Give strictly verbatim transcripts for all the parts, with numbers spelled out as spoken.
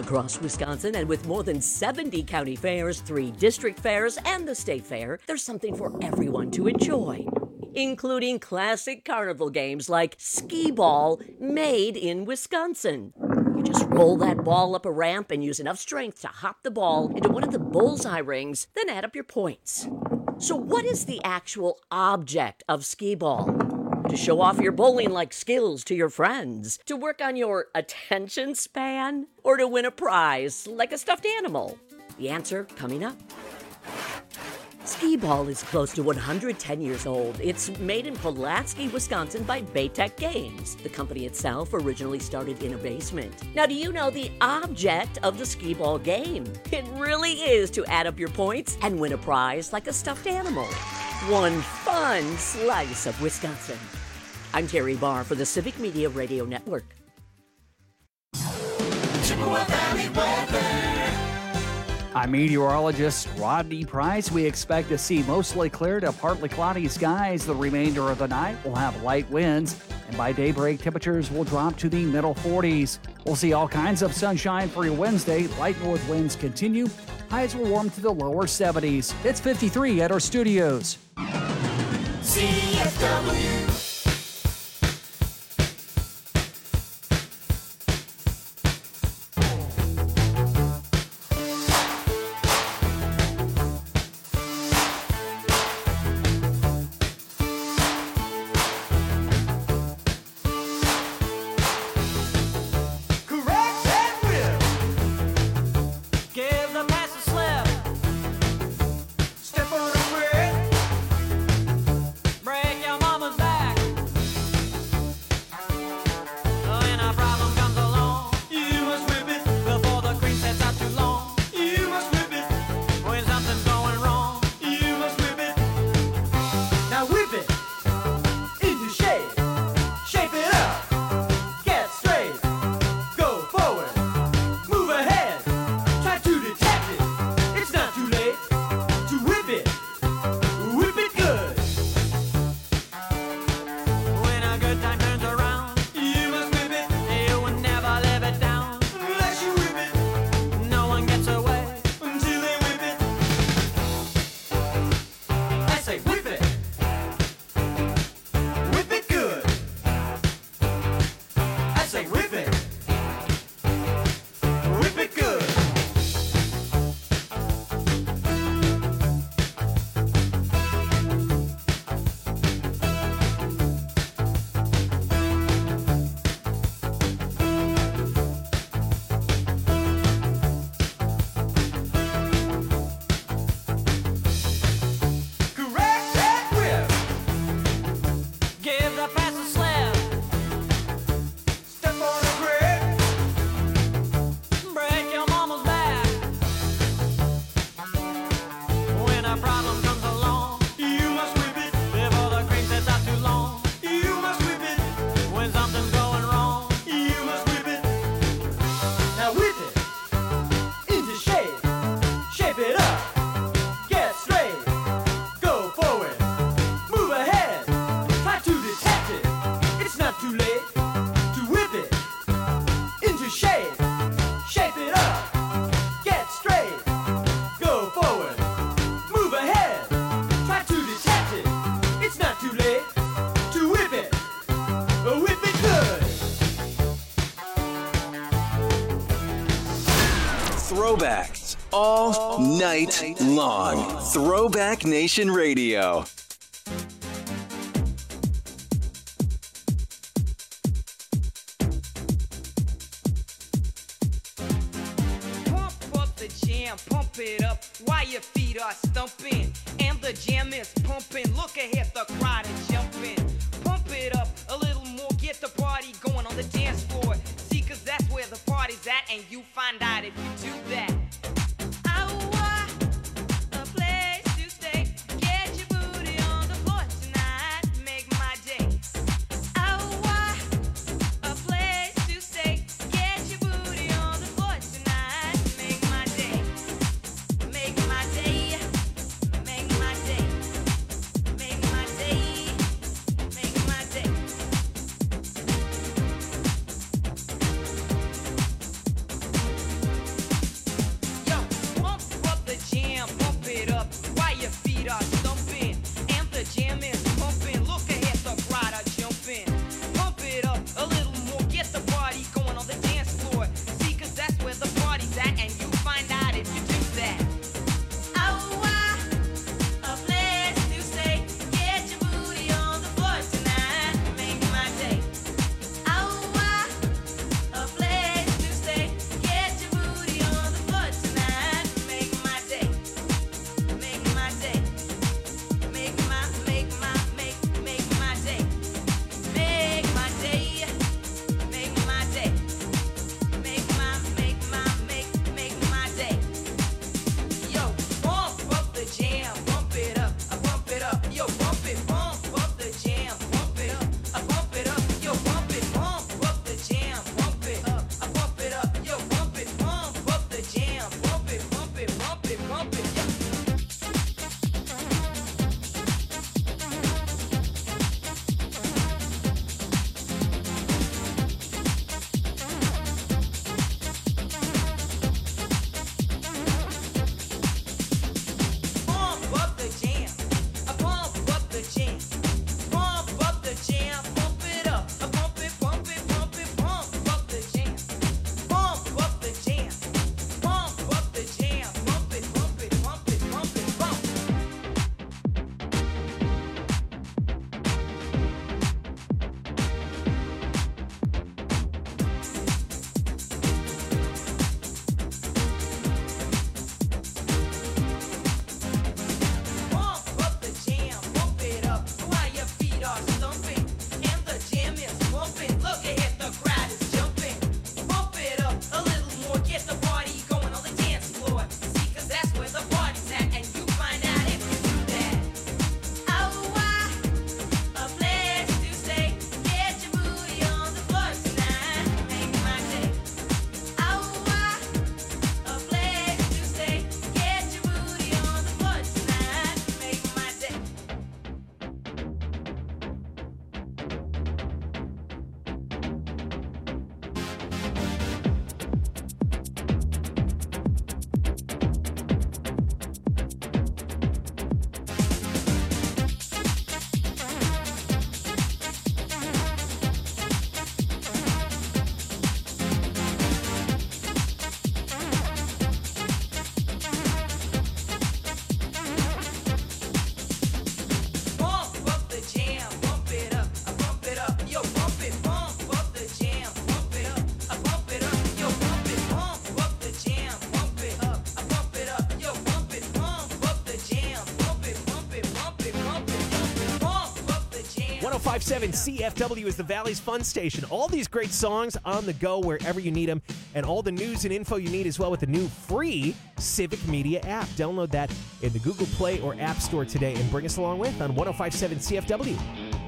across Wisconsin, and with more than seventy county fairs, three district fairs, and the state fair, there's something for everyone to enjoy, including classic carnival games like skee-ball, made in Wisconsin. You just roll that ball up a ramp and use enough strength to hop the ball into one of the bullseye rings, then add up your points. So what is the actual object of skee-ball? To show off your bowling-like skills to your friends? To work on your attention span? Or to win a prize like a stuffed animal? The answer coming up. Skee-ball is close to one hundred ten years old. It's made in Pulaski, Wisconsin by Baytech Games. The company itself originally started in a basement. Now, do you know the object of the skee-ball game? It really is to add up your points and win a prize like a stuffed animal. One fun slice of Wisconsin. I'm Terry Barr for the Civic Media Radio Network. Chippewa Valley weather. I'm meteorologist Rodney Price. We expect to see mostly clear to partly cloudy skies the remainder of the night. We'll have light winds, and by daybreak, temperatures will drop to the middle forties. We'll see all kinds of sunshine for your Wednesday. Light north winds continue. Highs will warm to the lower seventies. It's fifty-three at our studios. C F W. Throwbacks all night long. Throwback Nation Radio. Pump up the jam, pump it up while your feet are stumping. And the jam is pumping. Look ahead, the crowd is jumping. Pump it up a little more, get the party going on the dance floor. See, cause that's where the party's at, and you find out if you do that. one oh five point seven C F W is the Valley's fun station. All these great songs on the go wherever you need them, and all the news and info you need as well with the new free Civic Media app. Download that in the Google Play or App Store today and bring us along with on one oh five point seven C F W.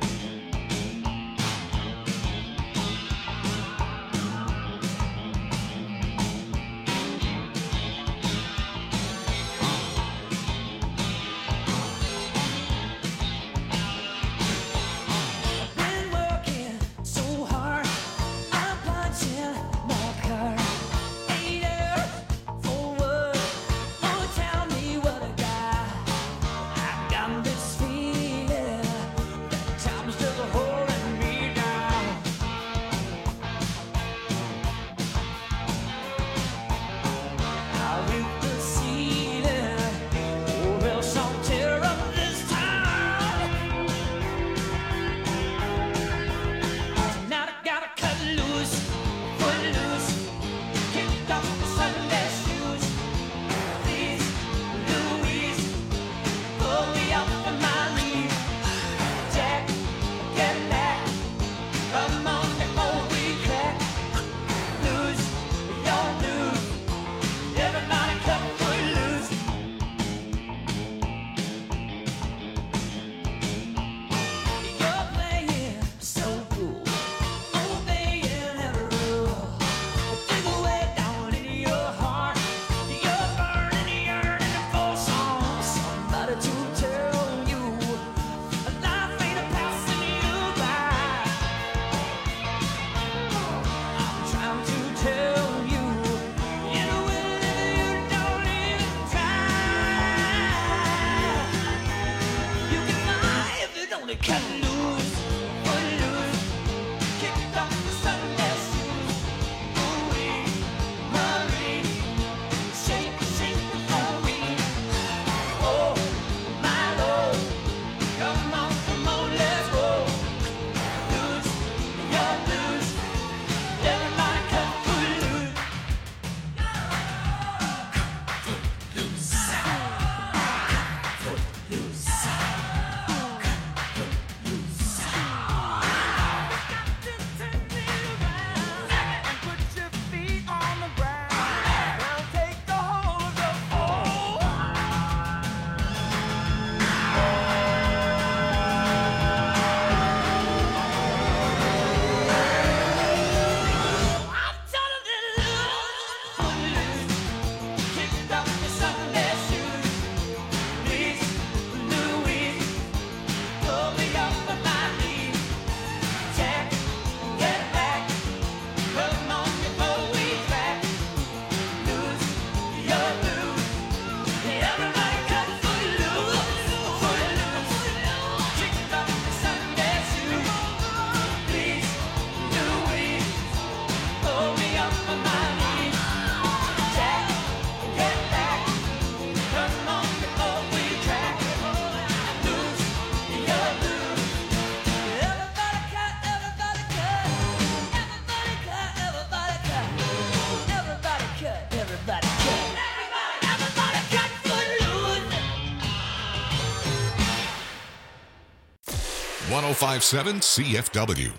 one oh five point seven C F W.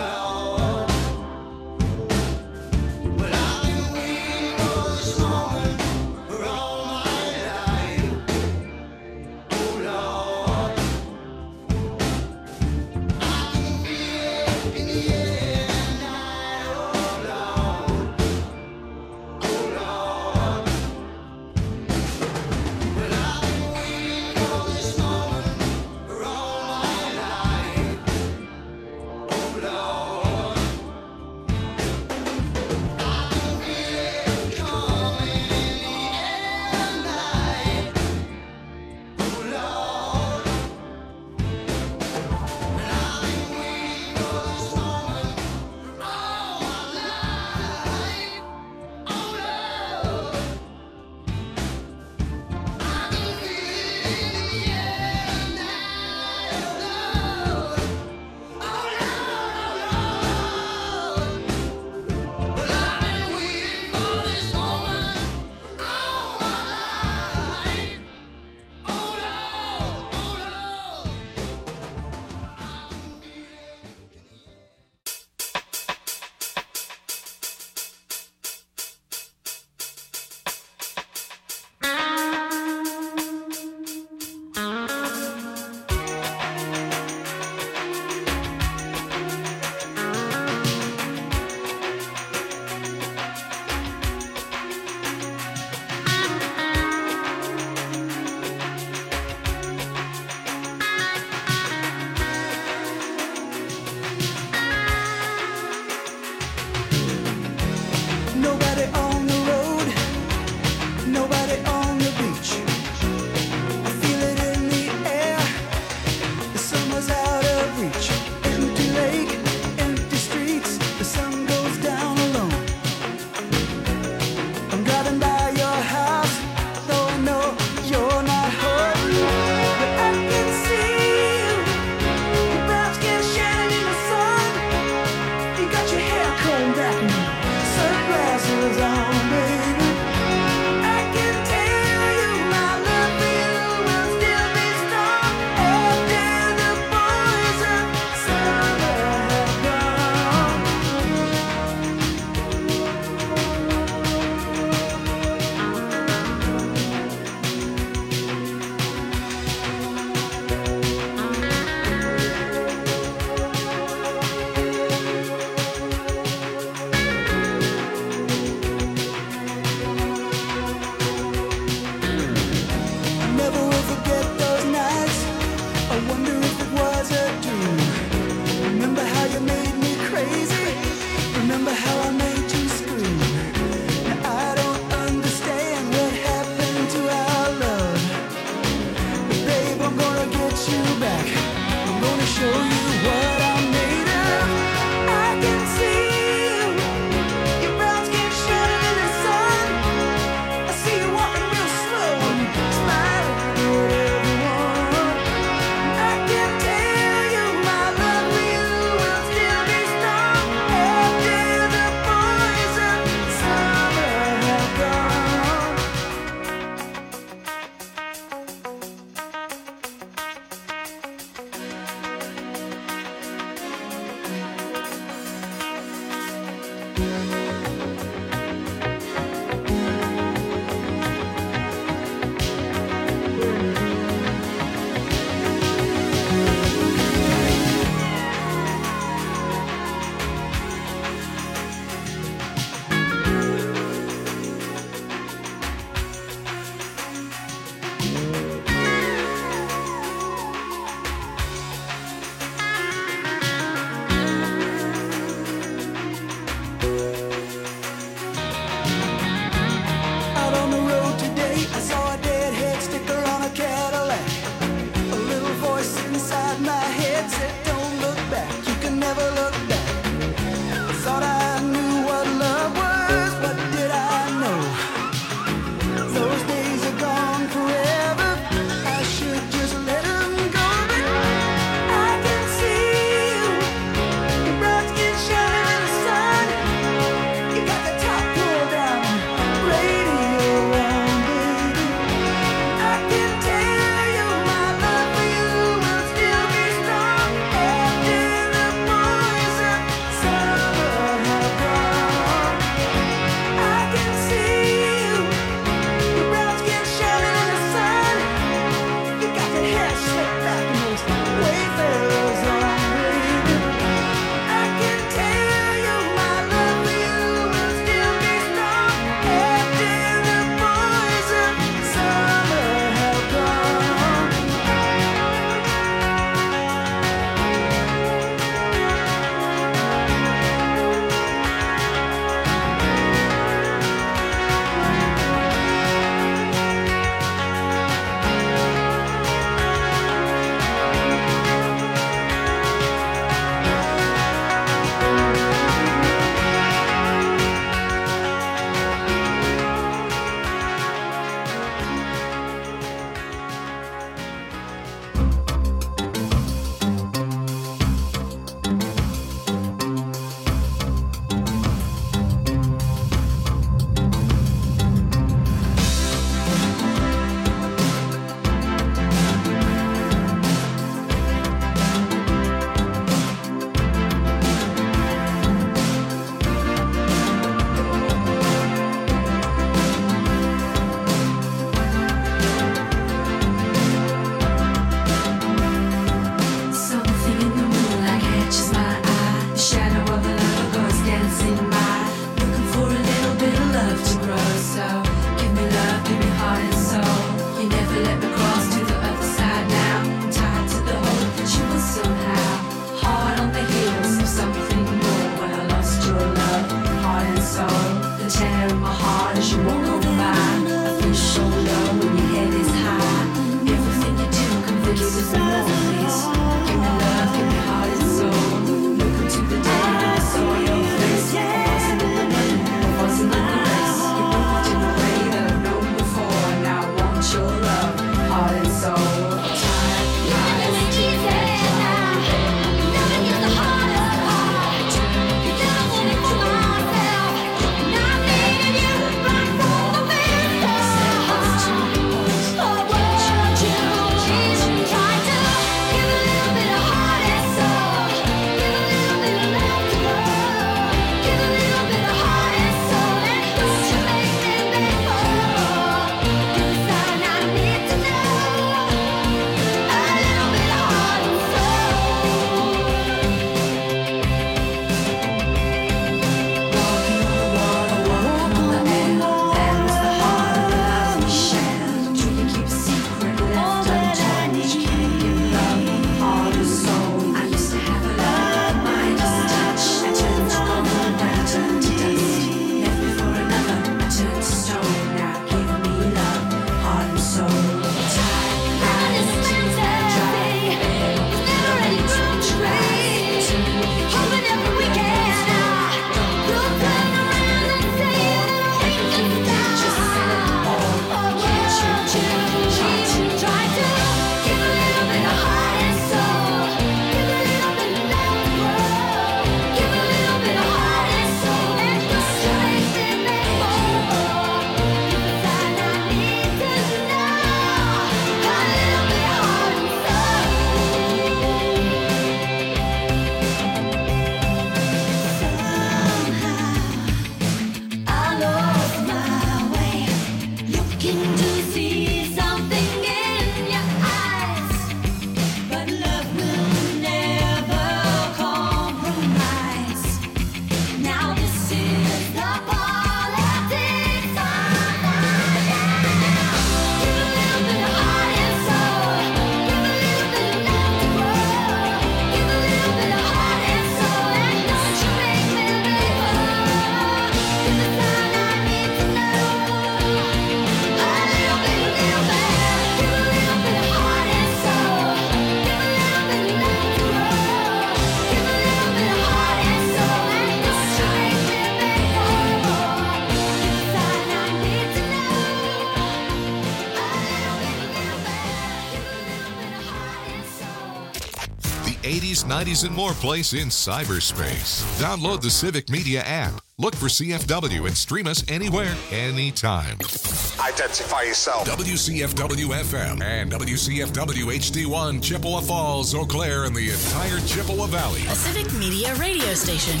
eighties, nineties, and more place in cyberspace. Download the Civic Media app. Look for C F W and stream us anywhere, anytime. Identify yourself. W C F W F M and W C F W H D one, Chippewa Falls, Eau Claire, and the entire Chippewa Valley. A Civic Media radio station.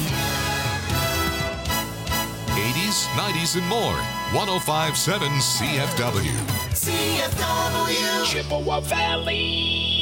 eighties, nineties, and more. one oh five point seven C F W. C F W. Chippewa Valley.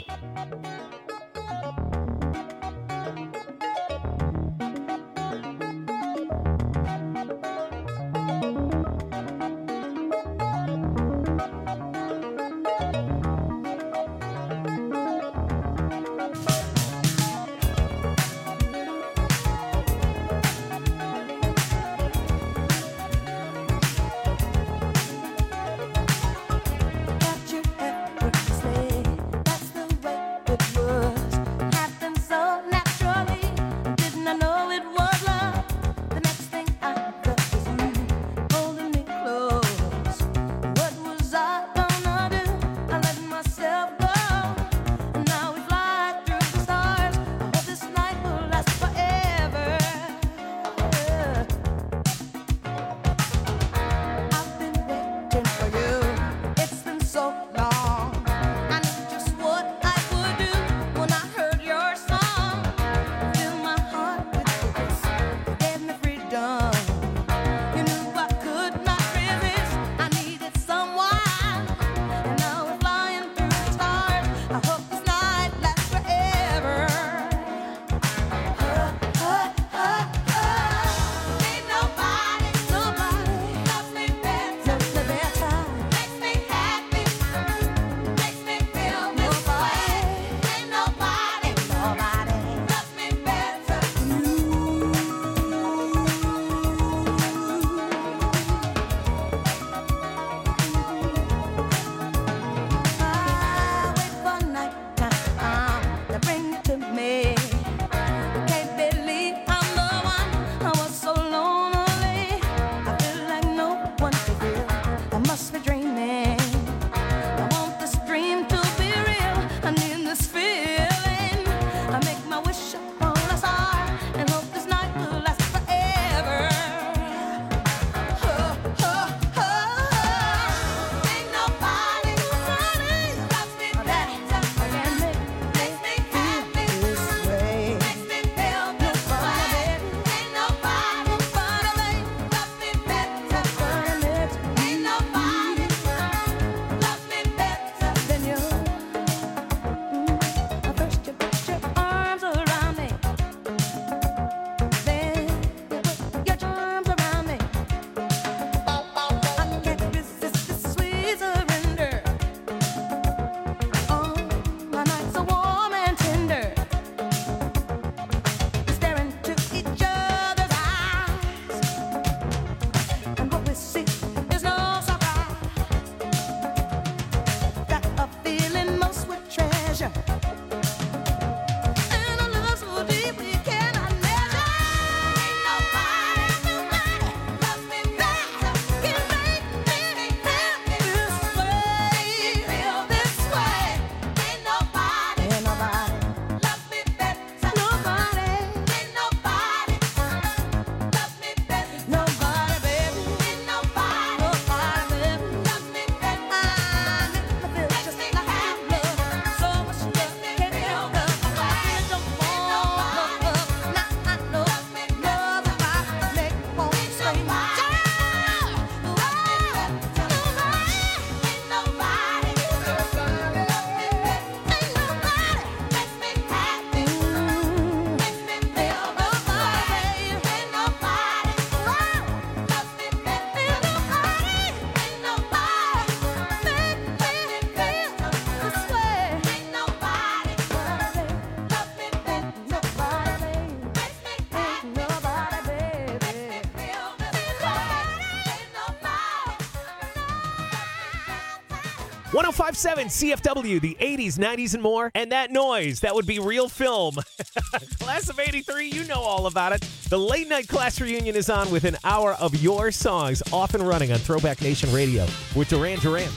one oh five point seven C F W, the eighties, nineties, and more. And that noise, that would be Real Film. Class of eighty-three, you know all about it. The Late Night Class Reunion is on with an hour of your songs off and running on Throwback Nation Radio with Duran Duran.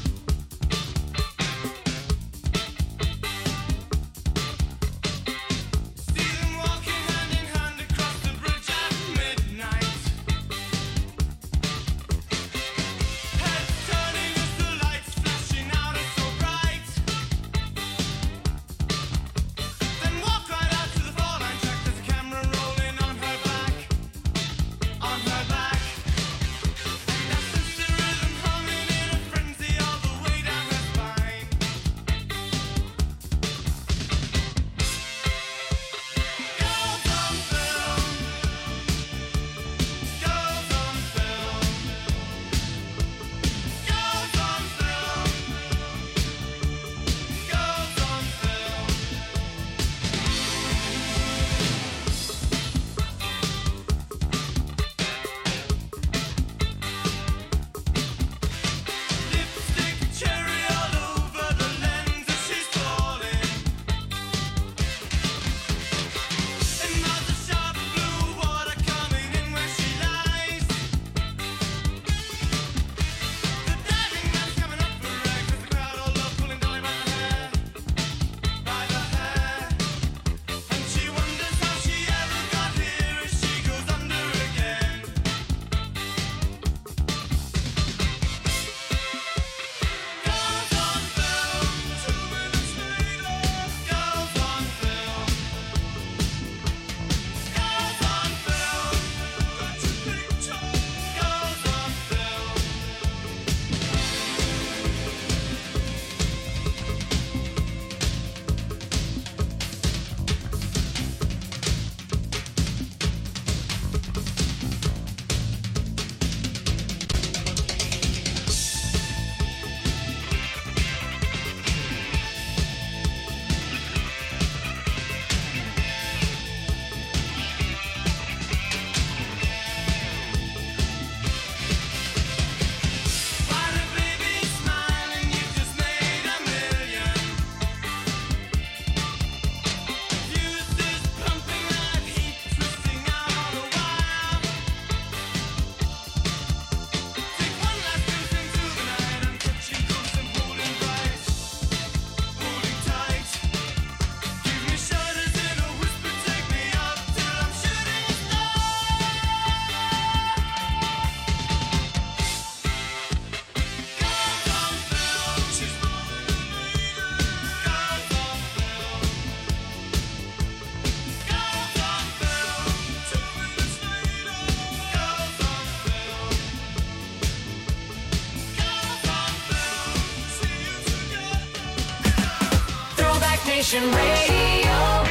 Nation Radio.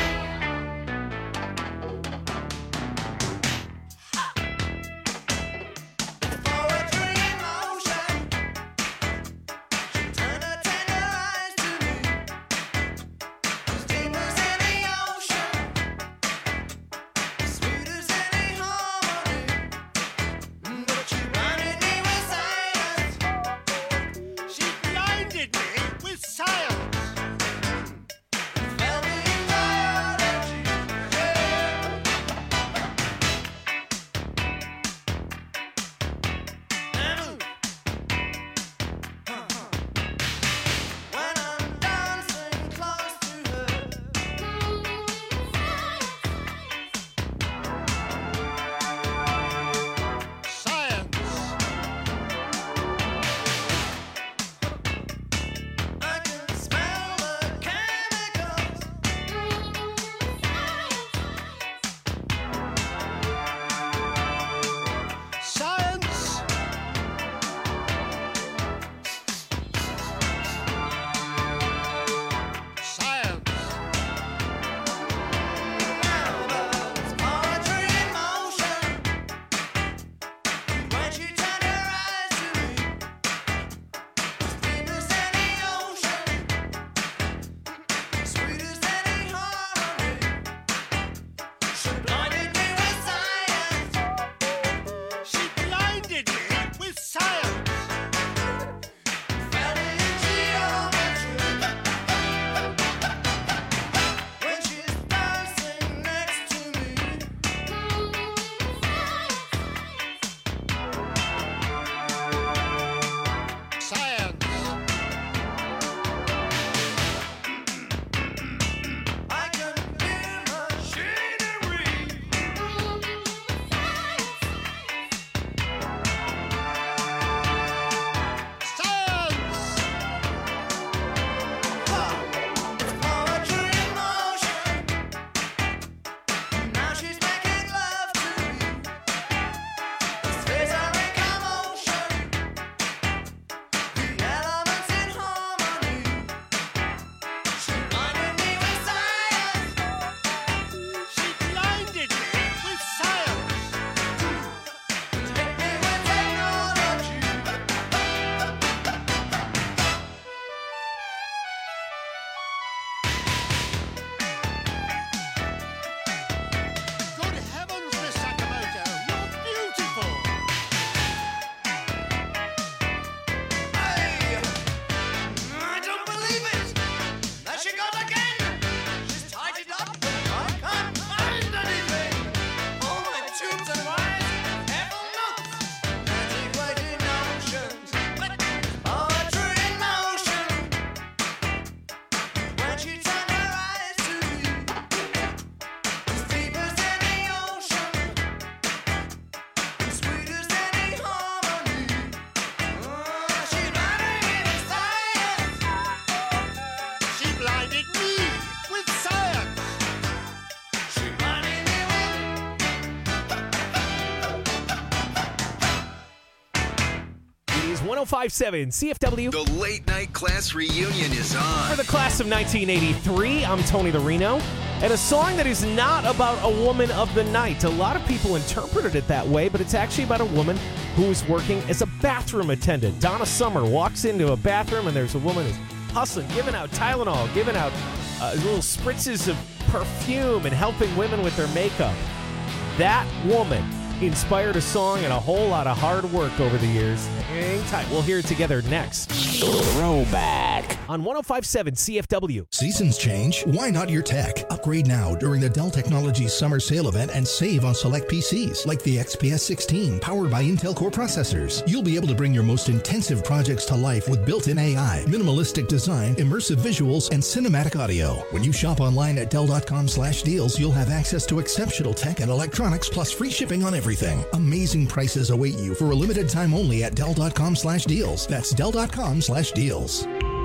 one oh five point seven C F W. The late night class reunion is on. For the class of nineteen eighty-three, I'm Tony the Reno. And a song that is not about a woman of the night. A lot of people interpreted it that way, but it's actually about a woman who is working as a bathroom attendant. Donna Summer walks into a bathroom and there's a woman who's hustling, giving out Tylenol, giving out uh, little spritzes of perfume and helping women with their makeup. That woman inspired a song and a whole lot of hard work over the years. Hang tight. We'll hear it together next. Throwback. On one oh five point seven C F W. Seasons change. Why not your tech? Upgrade now during the Dell Technologies Summer Sale event and save on select P Cs like the X P S sixteen powered by Intel Core processors. You'll be able to bring your most intensive projects to life with built-in A I, minimalistic design, immersive visuals, and cinematic audio. When you shop online at Dell.com slash deals, you'll have access to exceptional tech and electronics plus free shipping on everything. Amazing prices await you for a limited time only at Dell.com slash deals. That's Dell.com slash deals.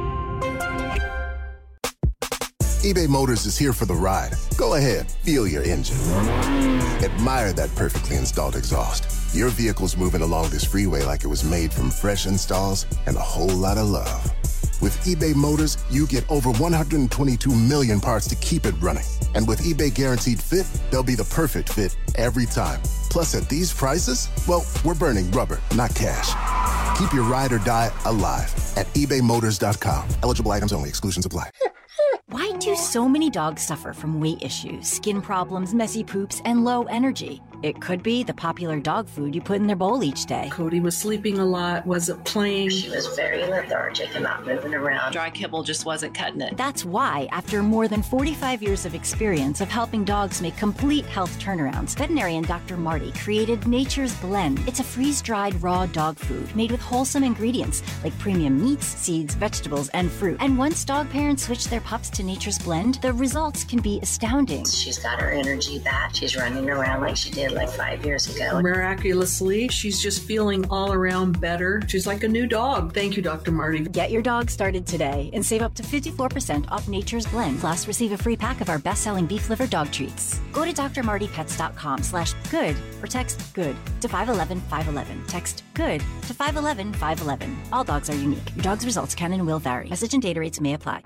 eBay Motors is here for the ride. Go ahead, feel your engine. Admire that perfectly installed exhaust. Your vehicle's moving along this freeway like it was made from fresh installs and a whole lot of love. With eBay Motors, you get over one hundred twenty-two million parts to keep it running. And with eBay Guaranteed Fit, they'll be the perfect fit every time. Plus, at these prices, well, we're burning rubber, not cash. Keep your ride or die alive at ebay motors dot com. Eligible items only. Exclusions apply. Why do so many dogs suffer from weight issues, skin problems, messy poops, and low energy? It could be the popular dog food you put in their bowl each day. Cody was sleeping a lot, wasn't playing. She was very lethargic and not moving around. Dry kibble just wasn't cutting it. That's why, after more than forty-five years of experience of helping dogs make complete health turnarounds, veterinarian Doctor Marty created Nature's Blend. It's a freeze-dried raw dog food made with wholesome ingredients like premium meats, seeds, vegetables, and fruit. And once dog parents switch their pups to Nature's Blend, the results can be astounding. She's got her energy back. She's running around like she did like five years ago. Miraculously, she's just feeling all around better. She's like a new dog. Thank you, Doctor Marty. Get your dog started today and save up to fifty-four percent off Nature's Blend. Plus, receive a free pack of our best-selling beef liver dog treats. Go to d r marty pets dot com slash good or text good to five one one five one one. Text good to five one one five one one. All dogs are unique. Your dog's results can and will vary. Message and data rates may apply.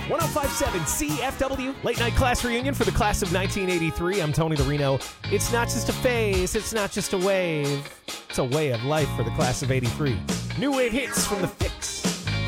one oh five point seven C F W, late night class reunion for the class of nineteen eighty-three. I'm Tony the Reno. It's not just a phase, it's not just a wave. It's a way of life for the class of eighty-three. New wave hits from the Fix.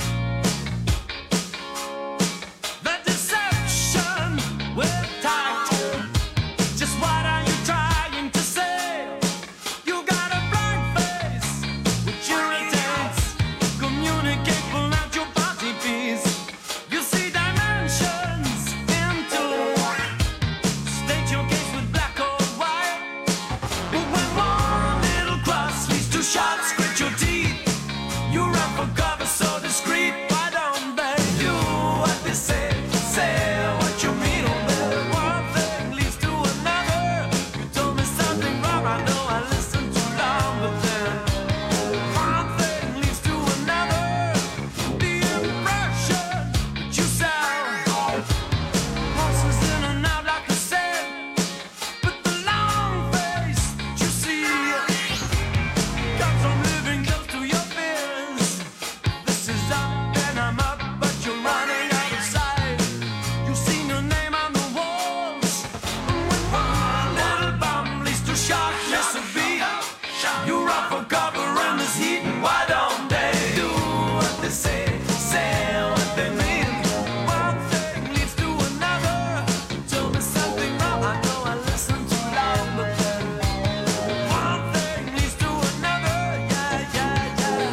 The deception with tact. Just what are you trying to say? You got a blank face which irritates. Communicate, pull out your body piece. You see dimensions into. State your case with black or white. But when one little cross leads to shots, grit your teeth. You run for cover so discreet. Why don't they do what they say? Say what you mean, oh baby. One thing leads to another. You told me something wrong, I know I listened too long, but then one thing leads to another. The impression that you sound passes in and out like I said. But the long face that you see comes from living close to your fears. This is up and I'm up, but you're running out of sight. You've seen your name on the walls. And when one little bomb leads to shot, miss a beat. You run for cover in this heat. Why don't they do what they say? Say what they mean. One thing leads to another. You told me something wrong. I know I listened too long, but then one thing leads to another. Yeah, yeah, yeah.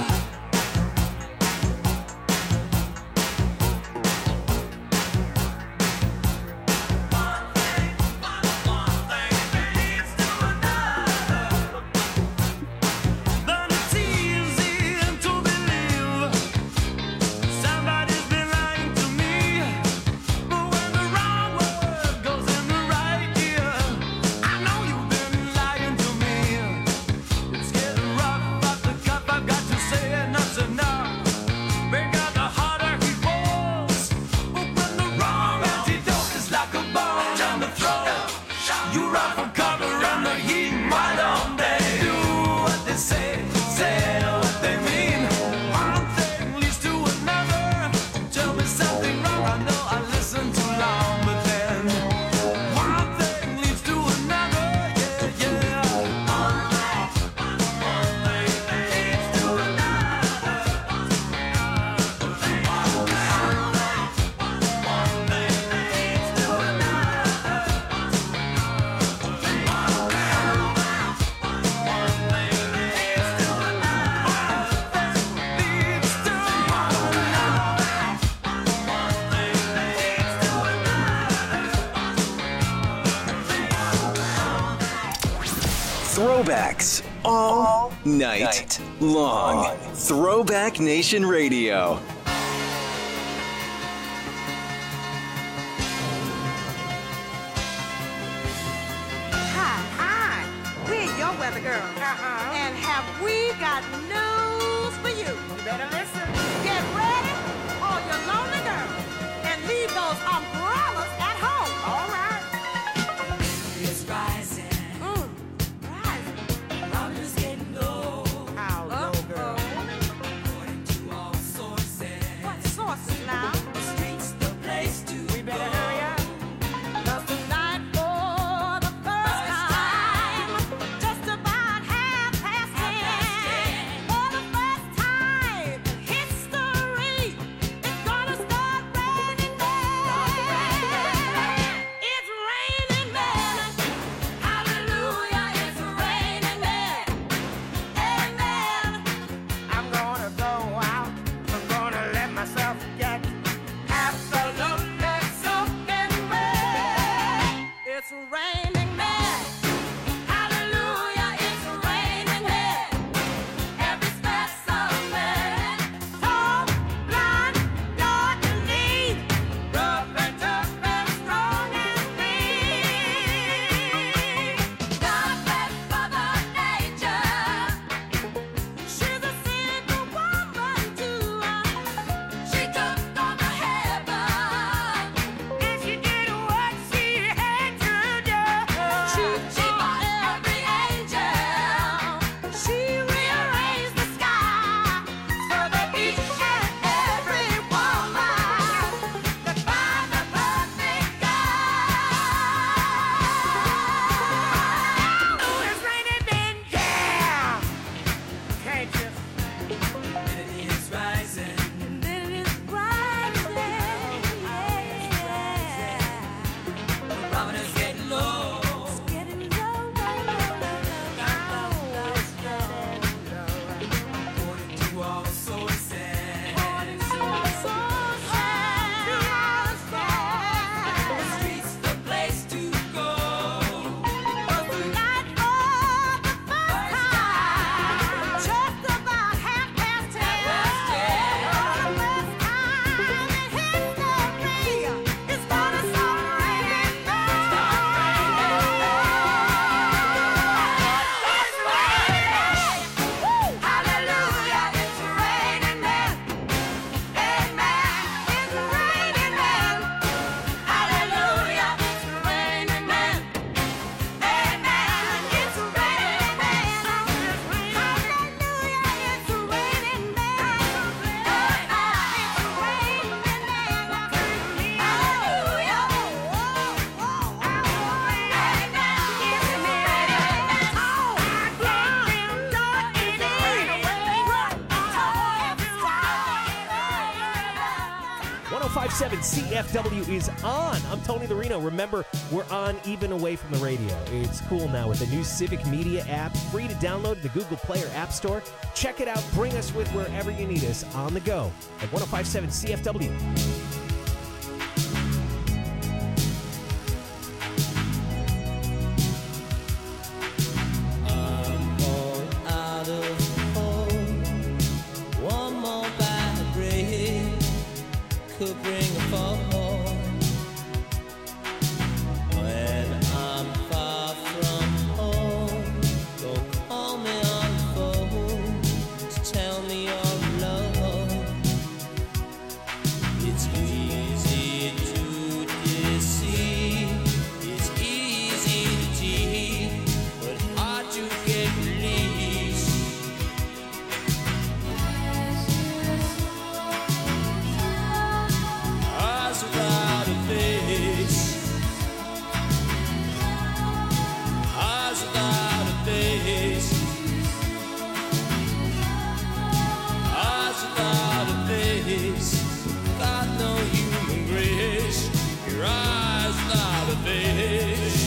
Then it's easy to believe somebody's been lying to me. But when the wrong word goes in the right ear, I know you've been lying to me. It's getting rough off the cuff. I've got to say enough's enough. Break out the harder he falls. But when the wrong antidote is like a bomb down the throat, you run for cover in the heat. Why don't they do what they say? Say what they mean. One thing leads to another. Tell me something wrong. I know I listened too long, but then one thing leads to another. Yeah, yeah. One thing, one thing leads to another. One thing, one thing leads to Throwbacks all night long. Throwback Nation Radio. Hi, hi. We're your weather girls. Uh-huh. And have we got news for you? You better listen. Get ready, all your lonely girls, and leave those umbrellas at home. All right. It's rising. Mm, rising. Problems getting low. How low, girl? According to all sources. What sources now? The streets the place to We better go. hurry up. 'Cause tonight, for the first time, just about half past ten, for the first time in seven C F W is on. I'm Tony Lorino. Remember, we're on even away from the radio. It's cool now with the new Civic Media app, free to download at the Google Play or App Store. Check it out. Bring us with wherever you need us on the go at one oh five point seven C F W. Could bring a fall when I'm far from home. Don't call me on the phone to tell me your love. It's easy to deceive, it's easy to cheat, but hard to get released. Eyes without a face, eyes without a face, eyes without a face, got no human grace, your eyes without a face.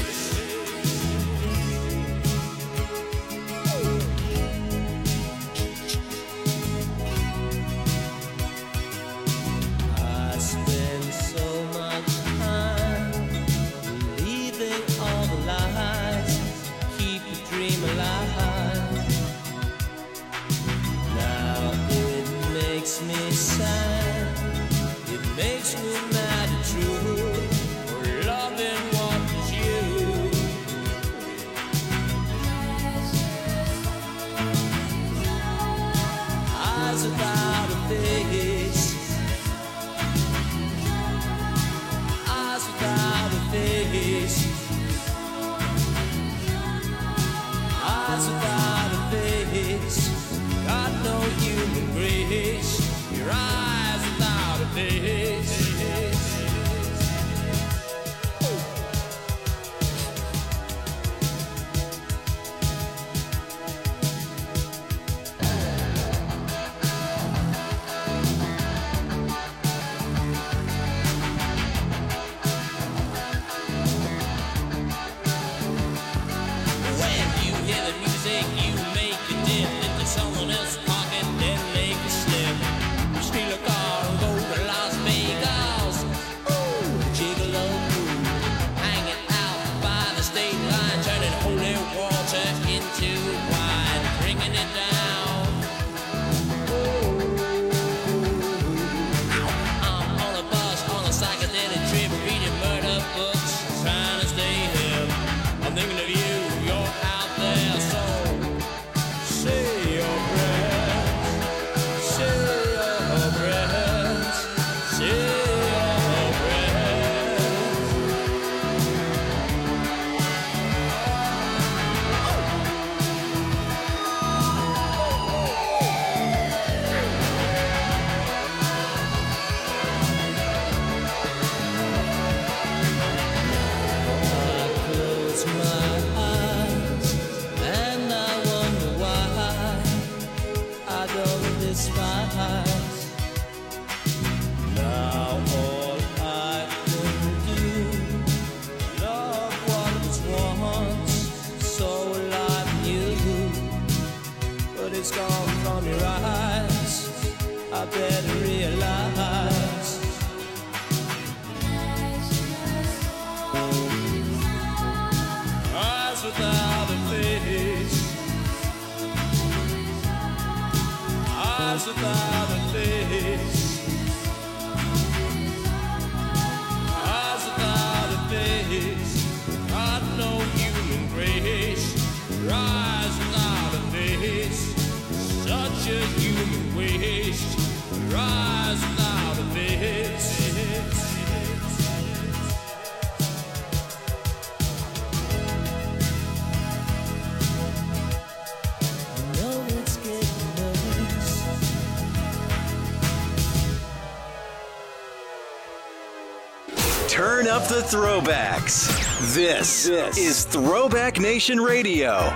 I spend so much time believing all the lies, keep the dream alive. Now it makes me sad, it makes me mad and true, for loving what is you. Eyes without a face, eyes without a face, eyes without a face, got no human grace, your eyes without a face. When you hear the music, you make a dip into someone else's pocket, then make a slip. Steal a car and go to Las Vegas. Ooh, gigolo, hanging out by the state line, turning holy water into wine, bringing it down. I'm on a bus on a psychedelic trip, reading murder books, trying to stay hip. I'm thinking of you, you're out there, so say your prayers, say your prayers, say your prayers. I close my eyes and I wonder why I don't despise. Now all I can do, love what was once so alive you, but it's gone from your eyes. I better realize. Eyes without a face, eyes without a face, eyes without a face, got no human grace, your eyes without a face, such a human waste, your eyes without a face. I know it's getting nervous. Turn up the throwbacks. This, this is Throwback Nation Radio.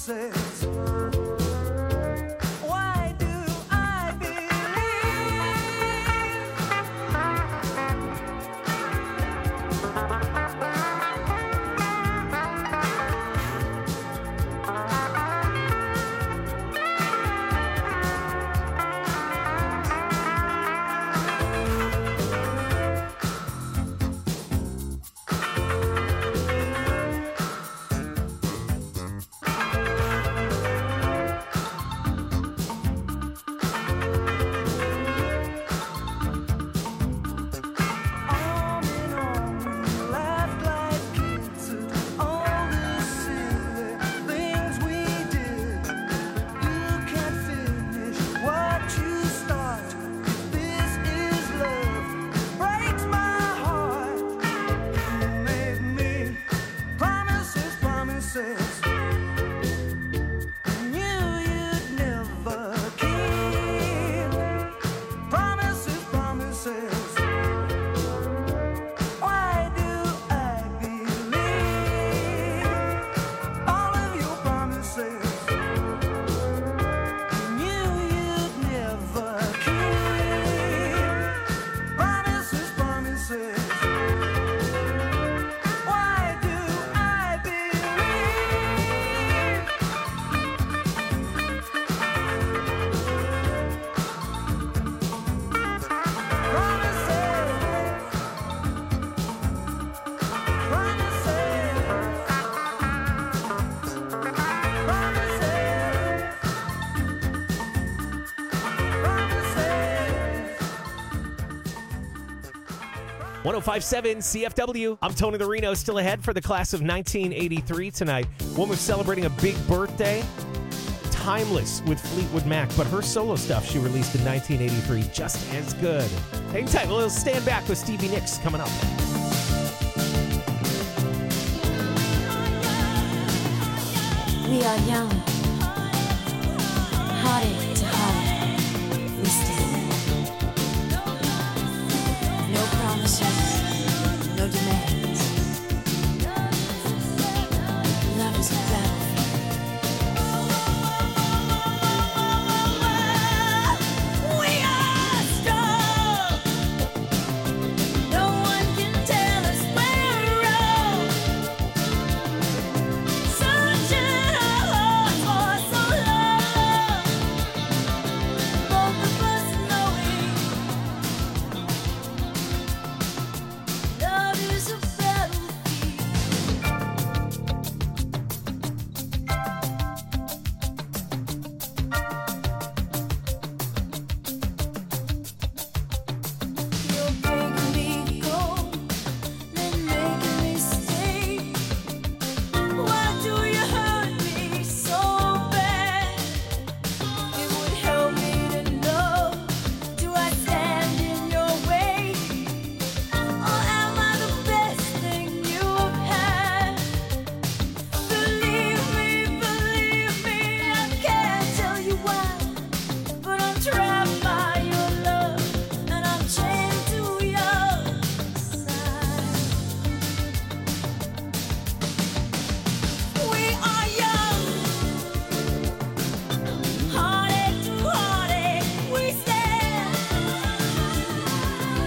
promises. Why do I one oh five point seven C F W. I'm Tony the Reno, still ahead for the class of nineteen eighty-three tonight. Woman celebrating a big birthday. Timeless with Fleetwood Mac, but her solo stuff she released in nineteen eighty-three just as good. Hang tight, we'll stand back with Stevie Nicks coming up. We are young, hearted,